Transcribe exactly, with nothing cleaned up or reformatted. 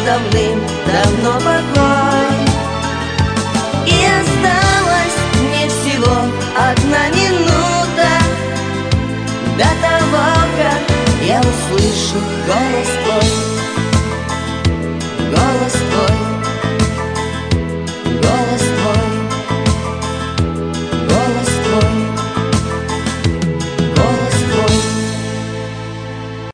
давным-давно покой. И осталась мне всего одна минута до того, как я услышу голос твой, голос твой.